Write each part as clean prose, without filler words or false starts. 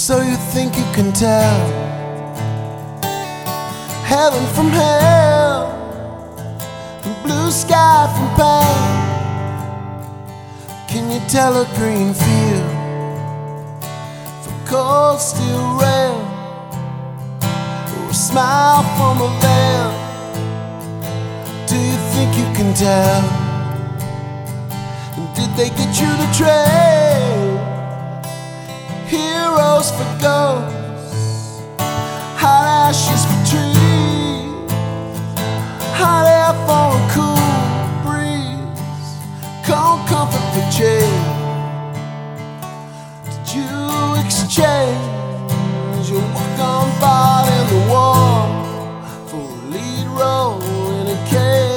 So you think you can tell heaven from hell, and blue sky from pain? Can you tell a green field from cold steel rail, or a smile from a veil? Do you think you can tell? And did they get you to trade heroes for ghosts, hot ashes for trees, hot air for a cool breeze, cold comfort for change? Did you exchange your walk-on part in the war for a lead role in a cage?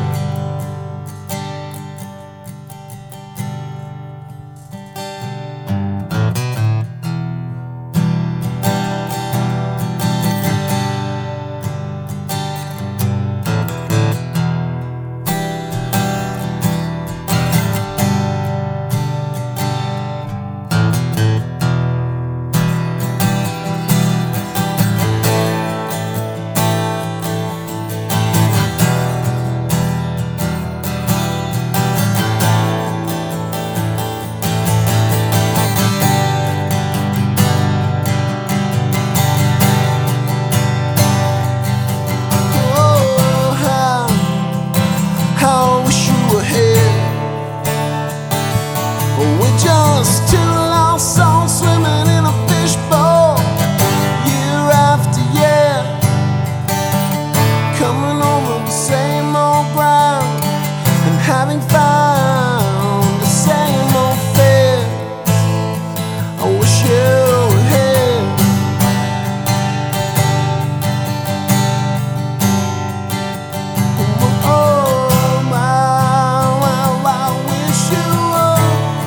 We're just two lost souls swimming in a fishbowl, year after year, coming over the same old ground and having found the same old fears. I wish you were here. Oh my, I wish you were.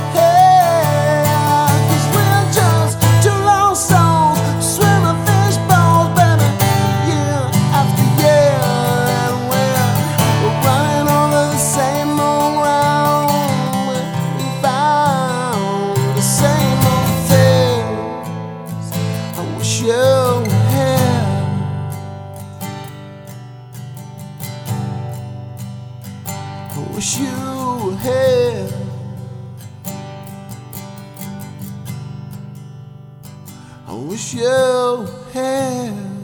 I wish you were here. I wish you were here.